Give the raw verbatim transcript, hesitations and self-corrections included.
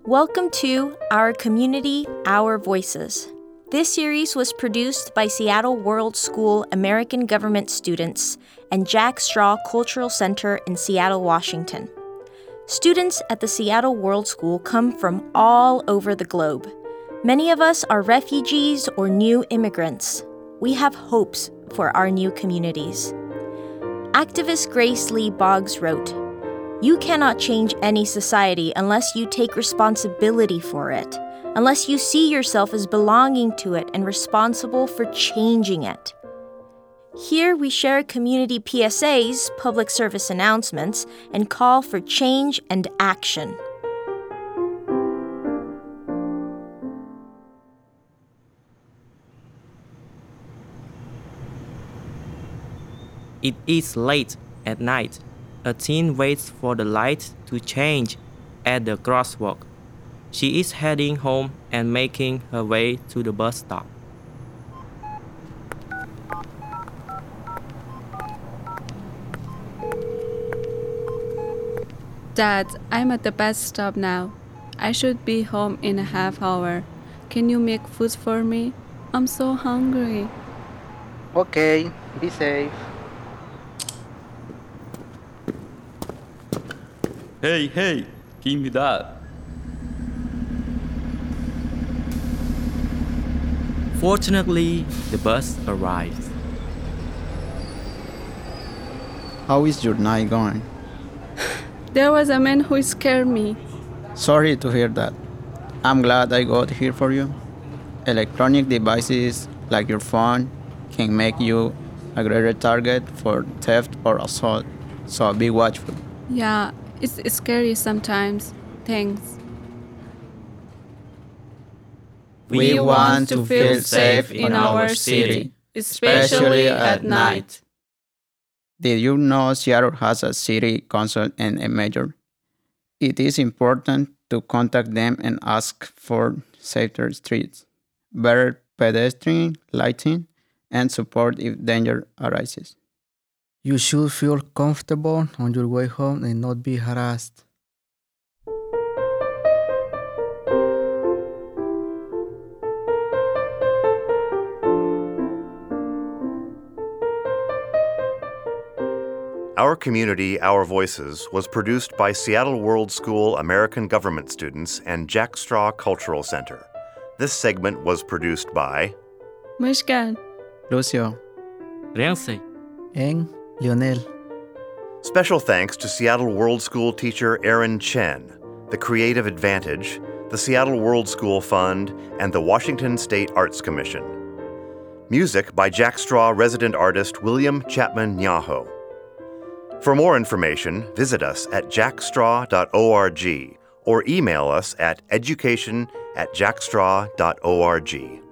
Welcome to Our Community, Our Voices. This series was produced by Seattle World School American Government students and Jack Straw Cultural Center in Seattle, Washington. Students at the Seattle World School come from all over the globe. Many of us are refugees or new immigrants. We have hopes for our new communities. Activist Grace Lee Boggs wrote, "You cannot change any society unless you take responsibility for it, unless you see yourself as belonging to it and responsible for changing it." Here we share community P S As, public service announcements, and call for change and action. It is late at night. A teen waits for the light to change at the crosswalk. She is heading home and making her way to the bus stop. Dad, I'm at the bus stop now. I should be home in a half hour. Can you make food for me? I'm so hungry. Okay, be safe. Hey, hey, give me that. Fortunately, the bus arrives. How is your night going? There was a man who scared me. Sorry to hear that. I'm glad I got here for you. Electronic devices like your phone can make you a greater target for theft or assault, so be watchful. Yeah, it's scary sometimes. Thanks. We want to feel safe in our city, especially at night. Did you know Seattle has a city council and a mayor? It is important to contact them and ask for safer streets, better pedestrian lighting, and support if danger arises. You should feel comfortable on your way home and not be harassed. Our Community, Our Voices was produced by Seattle World School American Government students and Jack Straw Cultural Center. This segment was produced by Mishkan, Lucio, Rense, And Lionel. Special thanks to Seattle World School teacher Aaron Chen, the Creative Advantage, the Seattle World School Fund, and the Washington State Arts Commission. Music by Jack Straw resident artist William Chapman Nyaho. For more information, visit us at jackstraw dot org or email us at education at jackstraw dot org.